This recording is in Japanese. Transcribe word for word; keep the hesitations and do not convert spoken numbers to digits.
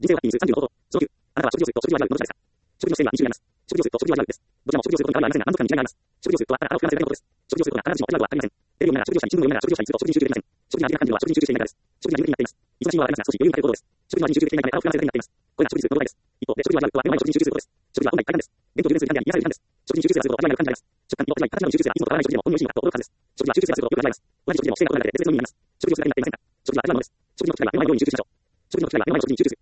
人生をハッピーにするさんじゅうの方法。そのきゅう、あなたは食事をすると食事を味わうのどちらですか？食事の視点はに種類あります。食事をすると食事を味わうです。どちらも食事をすることに変わりはありませんが、満足感に違いがあります。食事をするとはあなたを膨らませるだけのことです。食事をすることが必ずしも味わうはありません。テレビを見ながら食事をしたり、新聞を読みながら食事をしたりすると食事に集中できません。食事が味が感じるのは食事に集中していないからです。食事が義務的になっています。忙しいのはわかりますが、少し余裕がある行動です。食事の味に集中できていないため、体を膨らませるだけになっています。これが食事にするのどです。一方で、食事を味わうとは目の前の食事に集中することです。食事は本来快感です。弁当を充電する時間であり、癒される時間です。食事に集中するがすると味わいが感じられます。食感によって味わい、形などに集中するが、いつもと変わらない食事でも本に美味しいのかと驚くはずです。食事は集中するがするとよく味わいます。同じ食事でも視点が異なるので別々の意味になります。食事をするだけになっていませんか？食事は頭の脳です。食事の機会は目の前の料理に集中しましょう。食事の機会は目の前の食事に集中する。